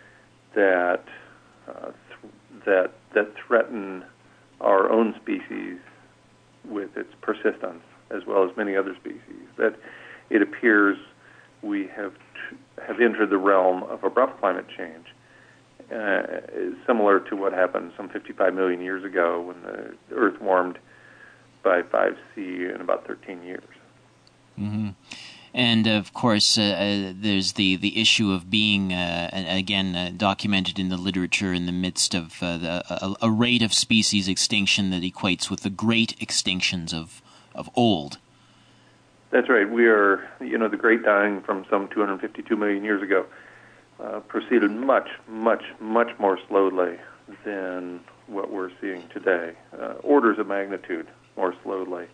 that uh, th- that that threaten our own species with its persistence, as well as many other species. That it appears we have t- have entered the realm of abrupt climate change, uh, similar to what happened some fifty-five million years ago when the Earth warmed by five C in about thirteen years. Mm-hmm. And of course, uh, uh, there's the, the issue of being, uh, again, uh, documented in the literature in the midst of uh, the, a, a rate of species extinction that equates with the great extinctions of, of old. That's right. We are, you know, the great dying from some two hundred fifty-two million years ago uh, proceeded much, much, much more slowly than what we're seeing today. Uh, orders of magnitude more slowly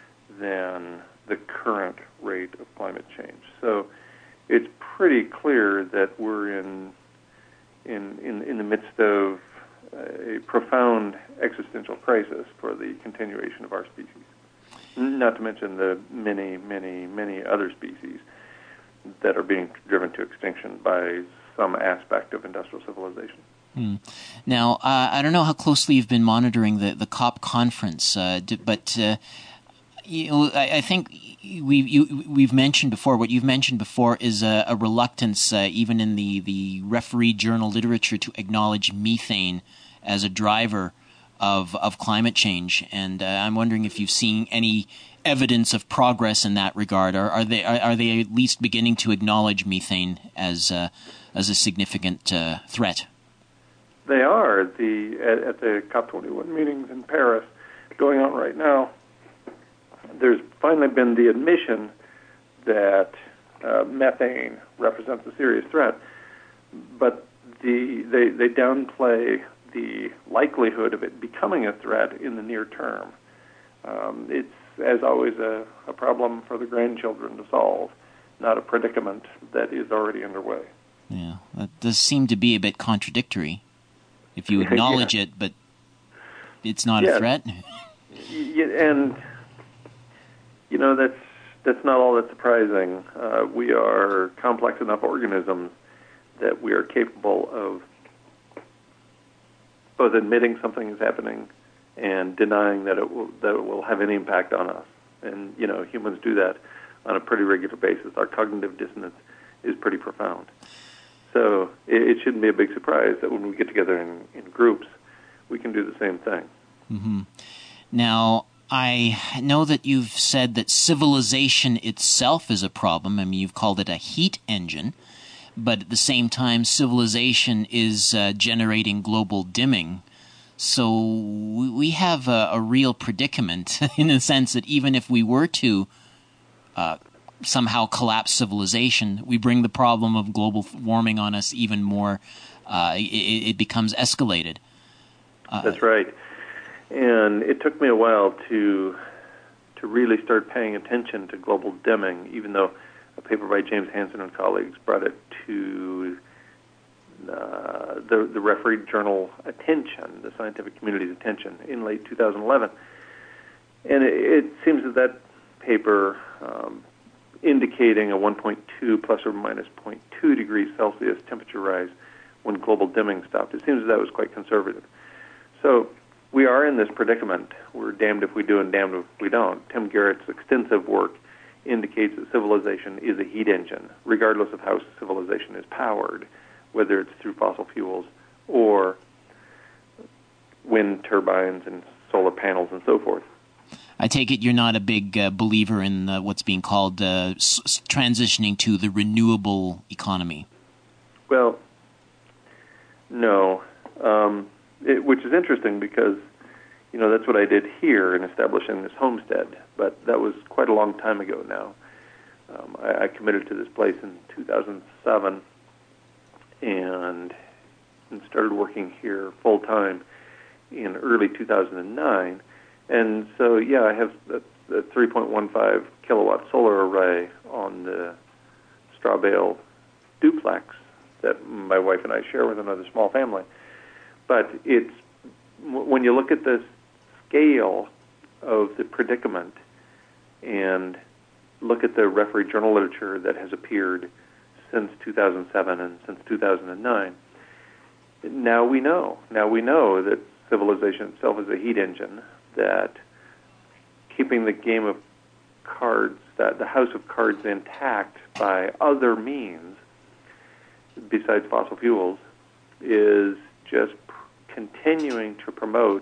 than the current rate of climate change. So it's pretty clear that we're in in in, in the midst of a profound existential crisis for the continuation of our species. Not to mention the many, many, many other species that are being driven to extinction by some aspect of industrial civilization. Hmm. Now, uh, I don't know how closely you've been monitoring the, the COP conference, uh, but uh, you know, I, I think we've, you, we've mentioned before, what you've mentioned before is a, a reluctance, uh, even in the, the refereed journal literature, to acknowledge methane as a driver of of climate change, and uh, I'm wondering if you've seen any evidence of progress in that regard. Are, are they are, are they at least beginning to acknowledge methane as uh, as a significant uh, threat? They are. The at, at the COP twenty-one meetings in Paris going on right now, there's finally been the admission that uh, methane represents a serious threat, but the they they downplay the likelihood of it becoming a threat in the near term. Um, it's, as always, a, a problem for the grandchildren to solve, not a predicament that is already underway. Yeah, that does seem to be a bit contradictory. If you acknowledge yeah. it, but it's not yeah. a threat. Yeah, and, you know, that's that's not all that surprising. Uh, we are complex enough organisms that we are capable of both admitting something is happening and denying that it will that it will have any impact on us. And, you know, humans do that on a pretty regular basis. Our cognitive dissonance is pretty profound. So it, it shouldn't be a big surprise that when we get together in, in groups, we can do the same thing. Mm-hmm. Now, I know that you've said that civilization itself is a problem. I mean, you've called it a heat engine. But at the same time, civilization is uh, generating global dimming. So we have a, a real predicament in the sense that even if we were to uh, somehow collapse civilization, we bring the problem of global warming on us even more. Uh, it, it becomes escalated. Uh, That's right. And it took me a while to to really start paying attention to global dimming, even though a paper by James Hansen and colleagues brought it to uh, the, the refereed journal attention, the scientific community's attention, in late two thousand eleven. And it, it seems that that paper um, indicating a one point two plus or minus zero point two degrees Celsius temperature rise when global dimming stopped. It seems that was quite conservative. So we are in this predicament. We're damned if we do and damned if we don't. Tim Garrett's extensive work indicates that civilization is a heat engine, regardless of how civilization is powered, whether it's through fossil fuels or wind turbines and solar panels and so forth. I take it you're not a big uh, believer in uh, what's being called uh, s- transitioning to the renewable economy. Well, no, um, it, which is interesting because, you know, that's what I did here in establishing this homestead, but that was quite a long time ago now. Um, I, I committed to this place in two thousand seven and, and started working here full-time in early two thousand nine. And so, yeah, I have the, the three point one five kilowatt solar array on the straw bale duplex that my wife and I share with another small family. But it's when you look at the scale of the predicament and look at the referee journal literature that has appeared since two thousand seven and since two thousand nine, now we know. Now we know that civilization itself is a heat engine, that keeping the game of cards, that the house of cards intact by other means besides fossil fuels is just continuing to promote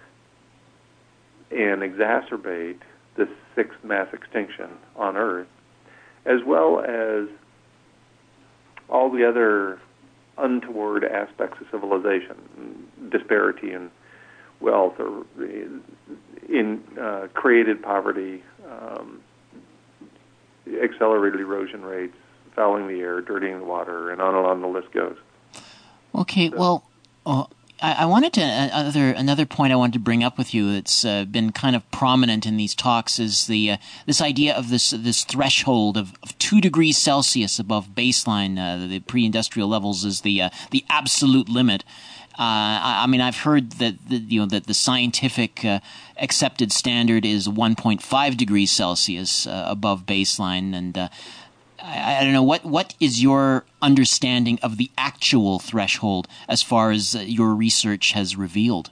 and exacerbate the sixth mass extinction on Earth, as well as all the other untoward aspects of civilization, disparity in wealth, or in uh, created poverty, um, accelerated erosion rates, fouling the air, dirtying the water, and on and on the list goes. Okay, so, well, uh, I, I wanted to uh, other another point I wanted to bring up with you that's uh, been kind of prominent in these talks is the uh, this idea of this this threshold of, of two degrees Celsius above baseline, uh, the pre-industrial levels, is the uh, the absolute limit. Uh, I, I mean, I've heard that the, you know that the scientific uh, accepted standard is one point five degrees Celsius uh, above baseline, and uh, I, I don't know what what is your understanding of the actual threshold as far as uh, your research has revealed.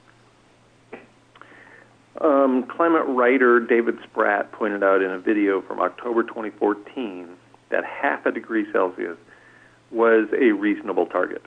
Um, climate writer David Spratt pointed out in a video from October twenty fourteen that half a degree Celsius was a reasonable target.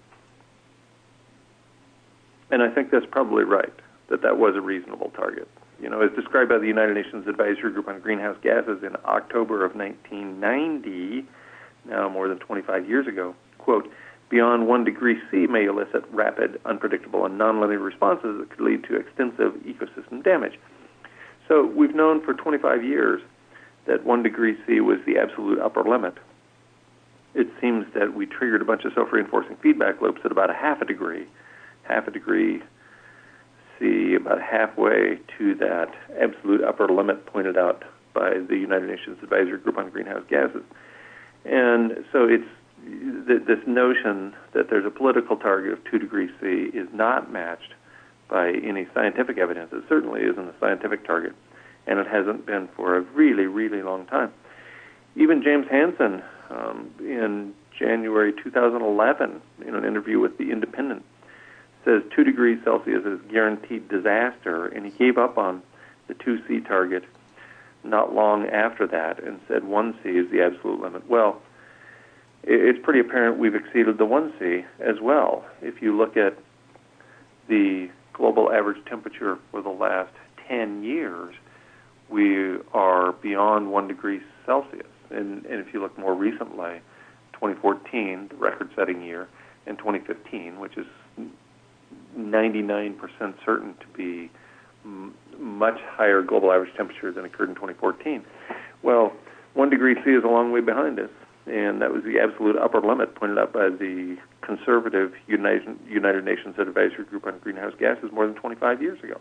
And I think that's probably right, that that was a reasonable target. You know, as described by the United Nations Advisory Group on Greenhouse Gases in October of nineteen ninety, now more than twenty-five years ago, quote, beyond one degree C may elicit rapid, unpredictable, and nonlinear responses that could lead to extensive ecosystem damage. So we've known for twenty-five years that one degree C was the absolute upper limit. It seems that we triggered a bunch of self-reinforcing feedback loops at about a half a degree, half a degree C, about halfway to that absolute upper limit pointed out by the United Nations Advisory Group on Greenhouse Gases. And so it's th- this notion that there's a political target of two degrees C is not matched by any scientific evidence. It certainly isn't a scientific target, and it hasn't been for a really, really long time. Even James Hansen, um, in January two thousand eleven, in an interview with The Independent, says two degrees Celsius is guaranteed disaster, and he gave up on the two C target not long after that and said one C is the absolute limit. Well, it's pretty apparent we've exceeded the one C as well. If you look at the global average temperature for the last ten years, we are beyond one degree Celsius. And, and if you look more recently, twenty fourteen, the record-setting year, and twenty fifteen, which is ninety-nine percent certain to be m- much higher global average temperature than occurred in twenty fourteen. Well, one degree C is a long way behind us, and that was the absolute upper limit pointed out by the conservative United, United Nations Advisory Group on Greenhouse Gases more than twenty-five years ago.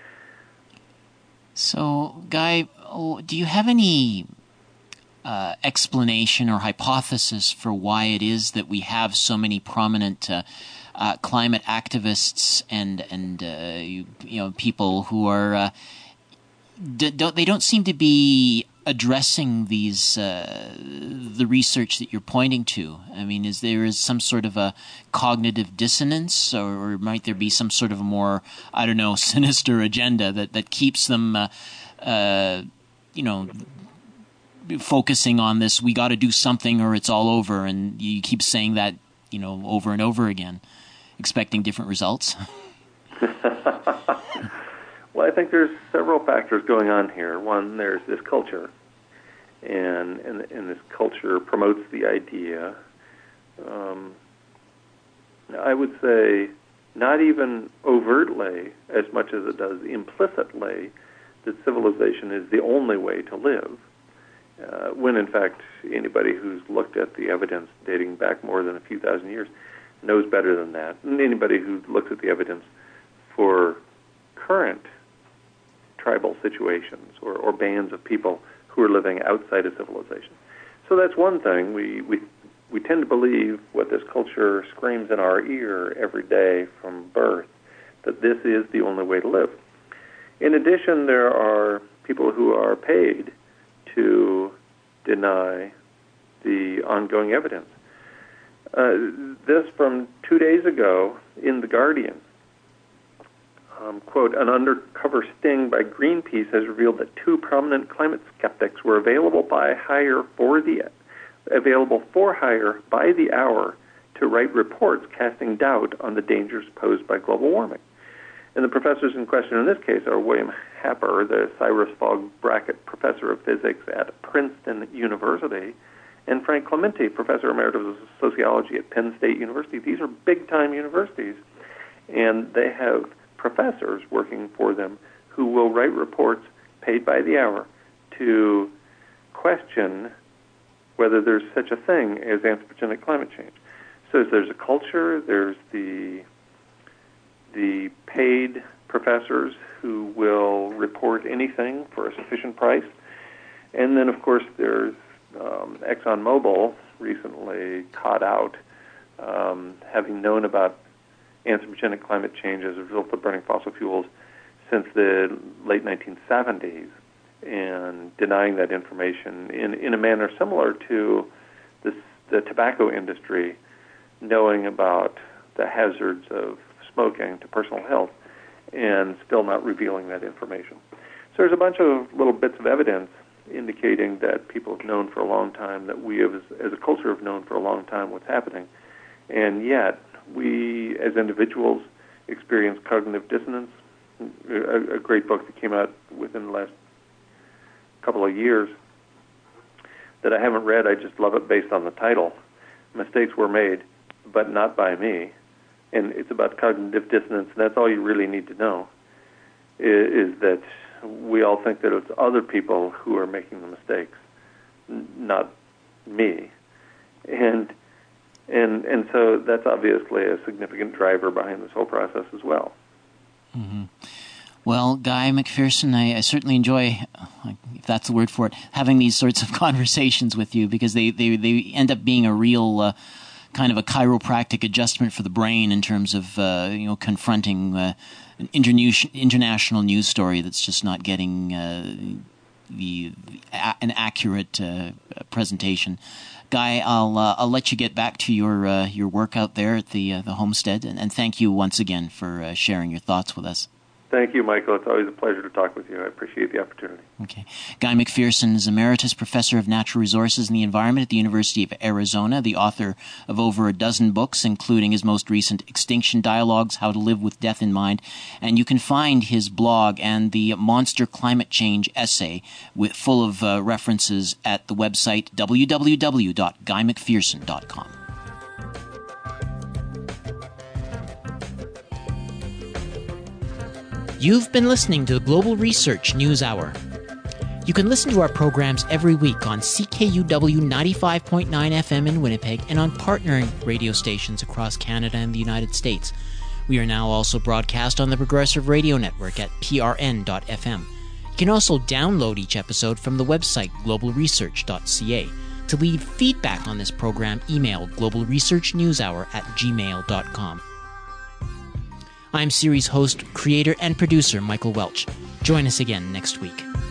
So, Guy, oh, do you have any uh, explanation or hypothesis for why it is that we have so many prominent uh, uh, climate activists and and uh, you, you know people who are uh, d- don't they don't seem to be addressing these uh, the research that you're pointing to? I mean, is there is some sort of a cognitive dissonance, or, or might there be some sort of a more, I don't know, sinister agenda that, that keeps them, uh, uh, you know, focusing on this, we got to do something or it's all over, and you keep saying that, you know, over and over again, expecting different results? Well, I think there's several factors going on here. One, there's this culture, and and, and this culture promotes the idea. Um, I would say not even overtly as much as it does implicitly that civilization is the only way to live, uh, when in fact anybody who's looked at the evidence dating back more than a few thousand years knows better than that. And anybody who looks at the evidence for current tribal situations or, or bands of people who are living outside of civilization. So that's one thing. We, we we tend to believe what this culture screams in our ear every day from birth, that this is the only way to live. In addition, there are people who are paid to deny the ongoing evidence. Uh, this from two days ago in The Guardian. Um, quote, an undercover sting by Greenpeace has revealed that two prominent climate skeptics were available by hire for the available for hire by the hour to write reports casting doubt on the dangers posed by global warming. And the professors in question in this case are William Happer, the Cyrus Fogg Brackett Professor of Physics at Princeton University, and Frank Clementi, Professor Emeritus of Sociology at Penn State University. These are big-time universities, and they have professors working for them who will write reports paid by the hour to question whether there's such a thing as anthropogenic climate change. So there's a culture, there's the the paid professors who will report anything for a sufficient price, and then of course there's um, ExxonMobil recently caught out, um, having known about anthropogenic climate change as a result of burning fossil fuels since the late nineteen seventies, and denying that information in, in a manner similar to this, the tobacco industry knowing about the hazards of smoking to personal health and still not revealing that information. So there's a bunch of little bits of evidence indicating that people have known for a long time, that we have, as, as a culture have known for a long time what's happening, and yet we, as individuals, experience cognitive dissonance. A, a great book that came out within the last couple of years that I haven't read, I just love it based on the title. Mistakes were made, but not by me. And it's about cognitive dissonance, and that's all you really need to know, is, is that we all think that it's other people who are making the mistakes, n- not me. And And and so that's obviously a significant driver behind this whole process as well. Mm-hmm. Well, Guy McPherson, I, I certainly enjoy, if that's the word for it, having these sorts of conversations with you, because they, they, they end up being a real uh, kind of a chiropractic adjustment for the brain in terms of uh, you know confronting uh, an interna- international news story that's just not getting uh, the, the a- an accurate uh, presentation. Guy, I'll uh, I'll let you get back to your uh, your work out there at the uh, the homestead, and, and thank you once again for uh, sharing your thoughts with us. Thank you, Michael. It's always a pleasure to talk with you. I appreciate the opportunity. Okay. Guy McPherson is Emeritus Professor of Natural Resources and the Environment at the University of Arizona, the author of over a dozen books, including his most recent Extinction Dialogues, How to Live with Death in Mind. And you can find his blog and the Monster Climate Change essay with, full of uh, references at the website w w w dot guy mcpherson dot com. You've been listening to the Global Research News Hour. You can listen to our programs every week on C K U W ninety-five point nine F M in Winnipeg and on partnering radio stations across Canada and the United States. We are now also broadcast on the Progressive Radio Network at p r n dot f m. You can also download each episode from the website global research dot c a. To leave feedback on this program, email global research news hour at gmail dot com. I'm series host, creator, and producer Michael Welch. Join us again next week.